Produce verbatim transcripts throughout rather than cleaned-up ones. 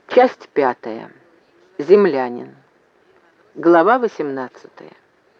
Часть пятая. Землянин. Глава восемнадцатая.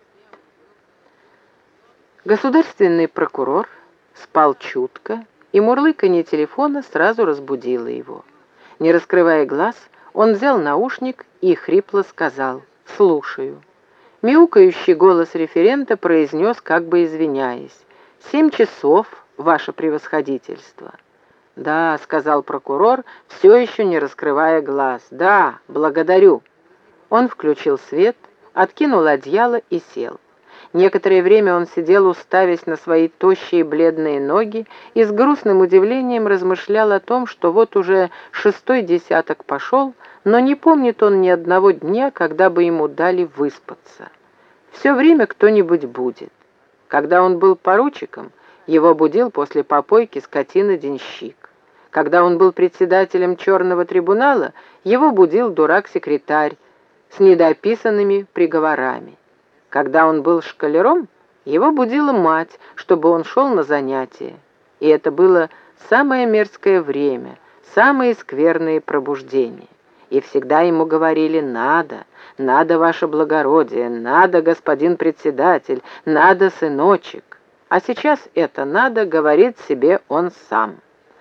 Государственный прокурор спал чутко, и мурлыканье телефона сразу разбудило его. Не раскрывая глаз, он взял наушник и хрипло сказал: «Слушаю». Мяукающий голос референта произнес, как бы извиняясь: «Семь часов, ваше превосходительство». «Да», — сказал прокурор, все еще не раскрывая глаз. «Да, благодарю». Он включил свет, откинул одеяло и сел. Некоторое время он сидел, уставясь на свои тощие бледные ноги, и с грустным удивлением размышлял о том, что вот уже шестой десяток пошел, но не помнит он ни одного дня, когда бы ему дали выспаться. Все время кто-нибудь будет. Когда он был поручиком, его будил после попойки скотина-денщик. Когда он был председателем черного трибунала, его будил дурак-секретарь с недописанными приговорами. Когда он был школяром, его будила мать, чтобы он шел на занятия. И это было самое мерзкое время, самые скверные пробуждения. И всегда ему говорили: «Надо, надо, ваше благородие, надо, господин председатель, надо, сыночек». А сейчас это «надо» говорит себе он сам.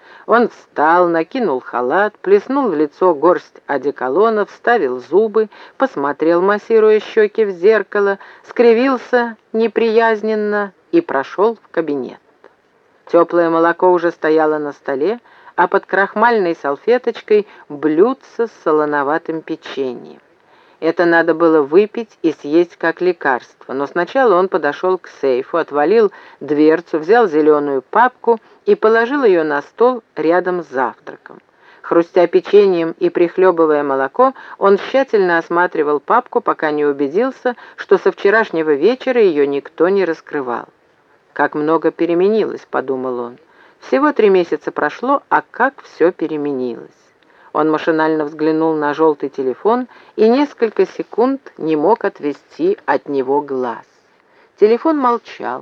Он встал, накинул халат, плеснул в лицо горсть одеколона, вставил зубы, посмотрел, массируя щеки, в зеркало, скривился неприязненно и прошел в кабинет. Теплое молоко уже стояло на столе, а под крахмальной салфеточкой блюдце с солоноватым печеньем. Это надо было выпить и съесть как лекарство, но сначала он подошел к сейфу, отвалил дверцу, взял зеленую папку и положил ее на стол рядом с завтраком. Хрустя печеньем и прихлебывая молоко, он тщательно осматривал папку, пока не убедился, что со вчерашнего вечера ее никто не раскрывал. «Как много переменилось», — подумал он. «Всего три месяца прошло, а как все переменилось». Он машинально взглянул на желтый телефон и несколько секунд не мог отвести от него глаз. Телефон молчал,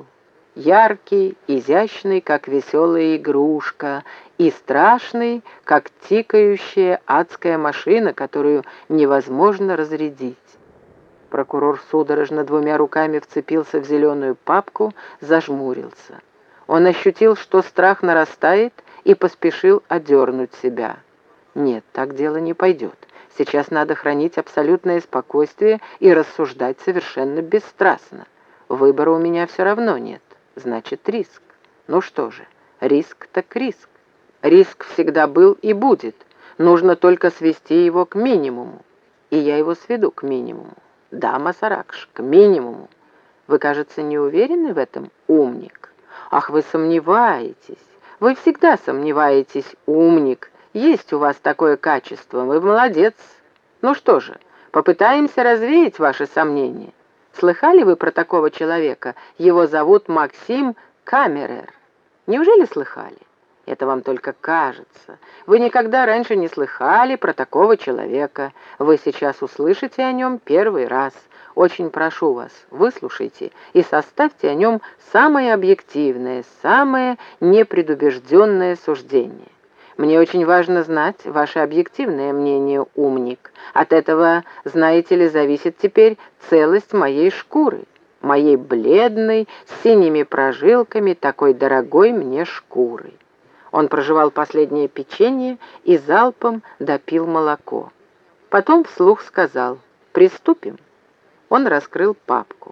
яркий, изящный, как веселая игрушка, и страшный, как тикающая адская машина, которую невозможно разрядить. Прокурор судорожно двумя руками вцепился в зеленую папку, зажмурился. Он ощутил, что страх нарастает, и поспешил одернуть себя. Нет, так дело не пойдет. Сейчас надо хранить абсолютное спокойствие и рассуждать совершенно бесстрастно. Выбора у меня все равно нет. Значит, риск. Ну что же, риск так риск. Риск всегда был и будет. Нужно только свести его к минимуму. И я его сведу к минимуму. Да, Масаракш, к минимуму. Вы, кажется, не уверены в этом, умник? Ах, вы сомневаетесь. Вы всегда сомневаетесь, умник. Есть у вас такое качество, вы молодец. Ну что же, попытаемся развеять ваши сомнения. Слыхали вы про такого человека? Его зовут Максим Камерер. Неужели слыхали? Это вам только кажется. Вы никогда раньше не слыхали про такого человека. Вы сейчас услышите о нем первый раз. Очень прошу вас, выслушайте и составьте о нем самое объективное, самое непредубежденное суждение. Мне очень важно знать ваше объективное мнение, умник. От этого, знаете ли, зависит теперь целость моей шкуры, моей бледной, с синими прожилками, такой дорогой мне шкуры». Он прожевал последнее печенье и залпом допил молоко. Потом вслух сказал: «Приступим». Он раскрыл папку.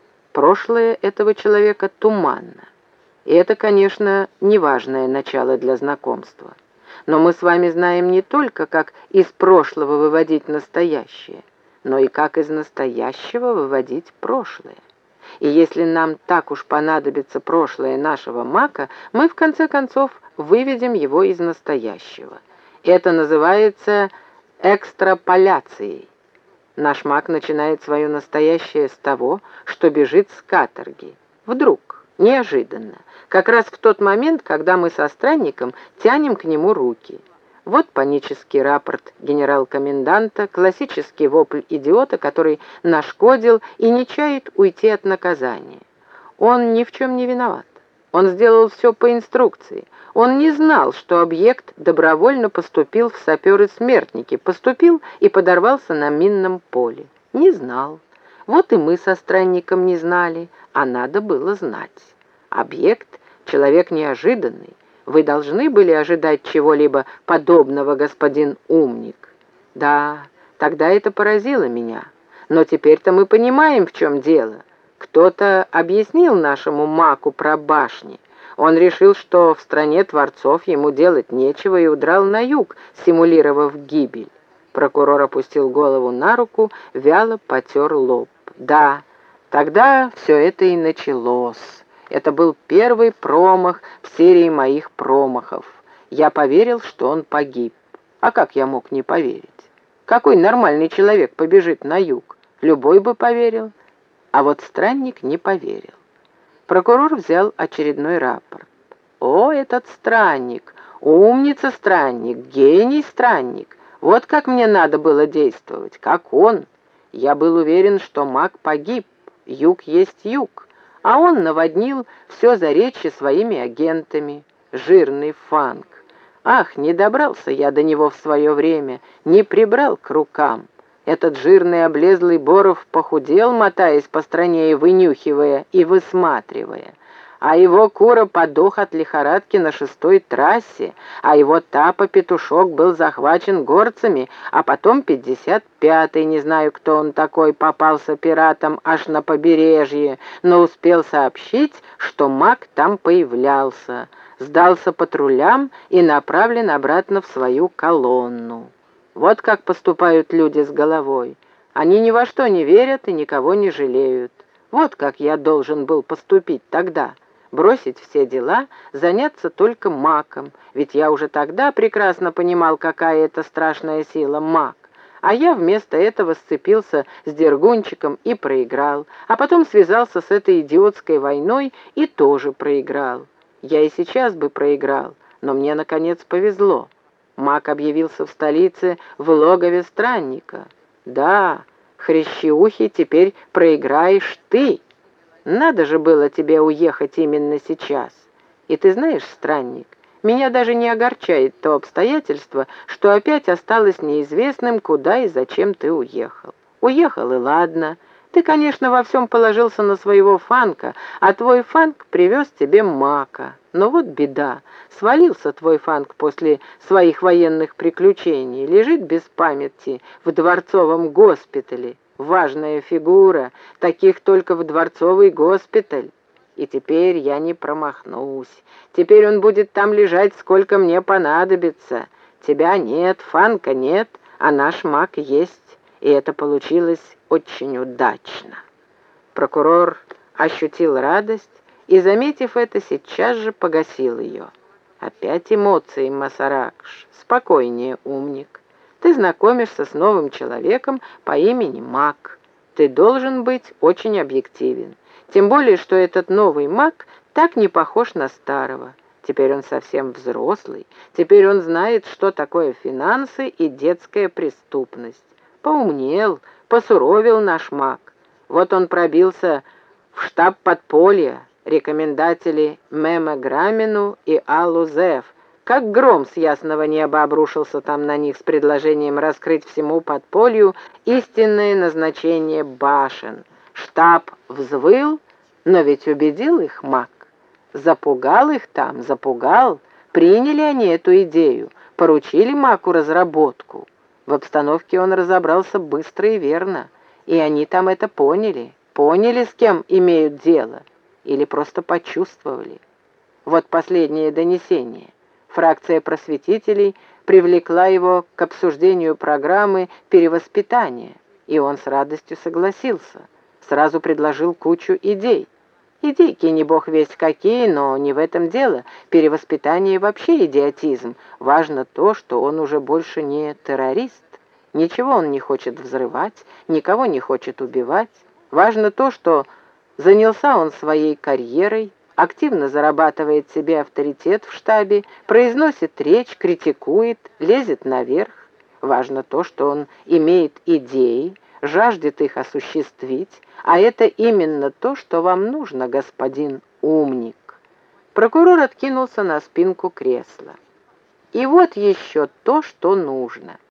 Прошлое этого человека туманно. И это, конечно, неважное начало для знакомства. Но мы с вами знаем не только, как из прошлого выводить настоящее, но и как из настоящего выводить прошлое. И если нам так уж понадобится прошлое нашего мака, мы в конце концов выведем его из настоящего. Это называется экстраполяцией. Наш мак начинает свое настоящее с того, что бежит с каторги. Вдруг, неожиданно, как раз в тот момент, когда мы со странником тянем к нему руки. Вот панический рапорт генерал-коменданта, классический вопль идиота, который нашкодил и не чает уйти от наказания. Он ни в чем не виноват. Он сделал все по инструкции. Он не знал, что объект добровольно поступил в саперы-смертники, поступил и подорвался на минном поле. Не знал. Вот и мы со странником не знали, а надо было знать. Объект — человек неожиданный. Вы должны были ожидать чего-либо подобного, господин умник. Да, тогда это поразило меня. Но теперь-то мы понимаем, в чем дело. Кто-то объяснил нашему маку про башни. Он решил, что в стране творцов ему делать нечего, и удрал на юг, симулировав гибель. Прокурор опустил голову на руку, вяло потер лоб. Да, тогда все это и началось. Это был первый промах в серии моих промахов. Я поверил, что он погиб. А как я мог не поверить? Какой нормальный человек побежит на юг? Любой бы поверил. А вот странник не поверил. Прокурор взял очередной рапорт. О, этот странник! Умница странник! Гений странник! Вот как мне надо было действовать, как он. Я был уверен, что маг погиб. Юг есть юг. А он наводнил все заречье своими агентами. Жирный фанк. Ах, не добрался я до него в свое время, не прибрал к рукам. Этот жирный облезлый Боров похудел, мотаясь по стране и вынюхивая, и высматривая. А его Кура подох от лихорадки на шестой трассе, а его Тапа-петушок был захвачен горцами, а потом пятьдесят пятый, не знаю, кто он такой, попался пиратам аж на побережье, но успел сообщить, что маг там появлялся, сдался патрулям и направлен обратно в свою колонну. Вот как поступают люди с головой. Они ни во что не верят и никого не жалеют. Вот как я должен был поступить тогда. Бросить все дела, заняться только маком, ведь я уже тогда прекрасно понимал, какая это страшная сила маг. А я вместо этого сцепился с Дергунчиком и проиграл, а потом связался с этой идиотской войной и тоже проиграл. Я и сейчас бы проиграл, но мне, наконец, повезло. Маг объявился в столице в логове странника. Да, хрящеухий, теперь проиграешь ты. Надо же было тебе уехать именно сейчас. И ты знаешь, странник, меня даже не огорчает то обстоятельство, что опять осталось неизвестным, куда и зачем ты уехал. Уехал, и ладно. Ты, конечно, во всем положился на своего фанка, а твой фанк привез тебе мака. Но вот беда. Свалился твой фанк после своих военных приключений, лежит без памяти в дворцовом госпитале. Важная фигура, таких только в дворцовый госпиталь. И теперь я не промахнусь. Теперь он будет там лежать, сколько мне понадобится. Тебя нет, фанка нет, а наш маг есть. И это получилось очень удачно. Прокурор ощутил радость и, заметив это, сейчас же погасил ее. Опять эмоции, Масаракш. Спокойнее, умник. Ты знакомишься с новым человеком по имени Мак. Ты должен быть очень объективен. Тем более, что этот новый Мак так не похож на старого. Теперь он совсем взрослый. Теперь он знает, что такое финансы и детская преступность. Поумнел, посуровил наш Мак. Вот он пробился в штаб подполья, рекомендатели Мема Грамину и Аллу Зев. Как гром с ясного неба обрушился там на них с предложением раскрыть всему подполью истинное назначение башен. Штаб взвыл, но ведь убедил их Мак. Запугал их там, запугал. Приняли они эту идею, поручили Маку разработку. В обстановке он разобрался быстро и верно, и они там это поняли, поняли, с кем имеют дело, или просто почувствовали. Вот последнее донесение. Фракция просветителей привлекла его к обсуждению программы перевоспитания, и он с радостью согласился, сразу предложил кучу идей. Идейки не бог весть какие, но не в этом дело. Перевоспитание вообще идиотизм. Важно то, что он уже больше не террорист. Ничего он не хочет взрывать, никого не хочет убивать. Важно то, что занялся он своей карьерой, активно зарабатывает себе авторитет в штабе, произносит речь, критикует, лезет наверх. Важно то, что он имеет идеи, жаждет их осуществить, а это именно то, что вам нужно, господин умник. Прокурор откинулся на спинку кресла. «И вот еще то, что нужно.